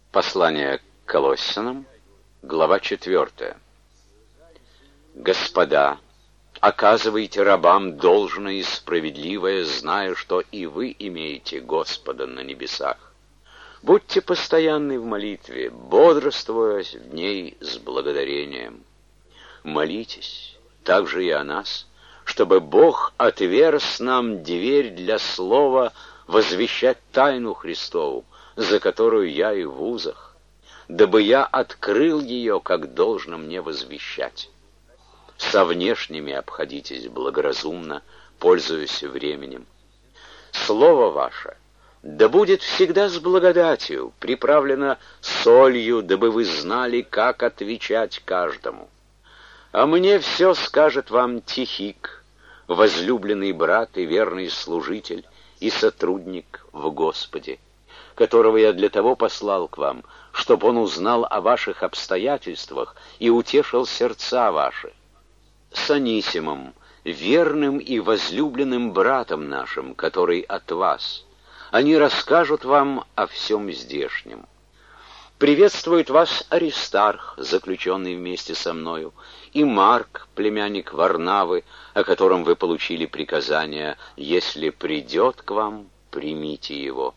Послание к Колоссянам, глава 4. Господа, оказывайте рабам должное и справедливое, зная, что и вы имеете Господа на небесах. Будьте постоянны в молитве, бодрствуя в ней с благодарением. Молитесь также и о нас, чтобы Бог отверз нам дверь для слова возвещать тайну Христову, за которую я и в узах, дабы я открыл ее, как должно мне возвещать. Со внешними обходитесь благоразумно, пользуясь временем. Слово ваше да будет всегда с благодатью, приправлено солью, дабы вы знали, как отвечать каждому. А мне все скажет вам Тихик, возлюбленный брат и верный служитель и сотрудник в Господе, которого я для того послал к вам, чтобы он узнал о ваших обстоятельствах и утешил сердца ваши. С Анисимом, верным и возлюбленным братом нашим, который от вас, они расскажут вам о всем здешнем. Приветствует вас Аристарх, заключенный вместе со мною, и Марк, племянник Варнавы, о котором вы получили приказание: если придет к вам, примите его.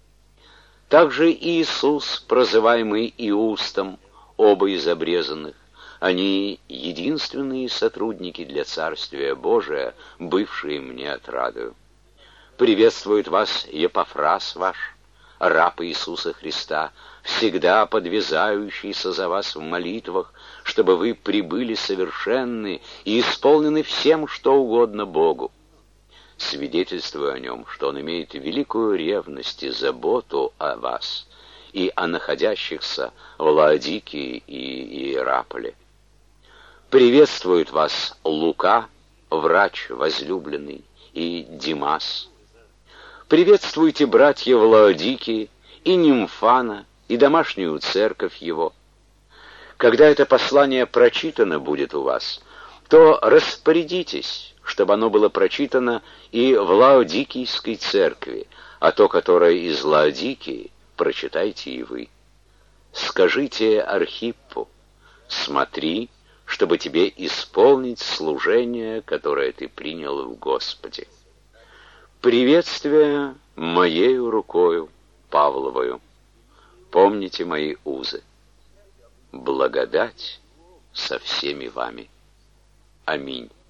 Также Иисус, прозываемый Иустом, оба из обрезанных, они единственные сотрудники для Царствия Божия, бывшие мне отрадою. Приветствует вас Епафрас ваш, раб Иисуса Христа, всегда подвязающийся за вас в молитвах, чтобы вы прибыли совершенны и исполнены всем, что угодно Богу. Свидетельствую о нем, что он имеет великую ревность и заботу о вас и о находящихся в Лаодикии и Иераполе. Приветствует вас Лука, врач возлюбленный, и Димас. Приветствуйте братья в Лаодикии и Нимфана, и домашнюю церковь его. Когда это послание прочитано будет у вас, то распорядитесь, чтобы оно было прочитано и в Лаодикийской церкви, а то, которое из Лаодикии, прочитайте и вы. Скажите Архиппу: смотри, чтобы тебе исполнить служение, которое ты принял в Господе. Приветствие моею рукою Павловою. Помните мои узы. Благодать со всеми вами. Аминь.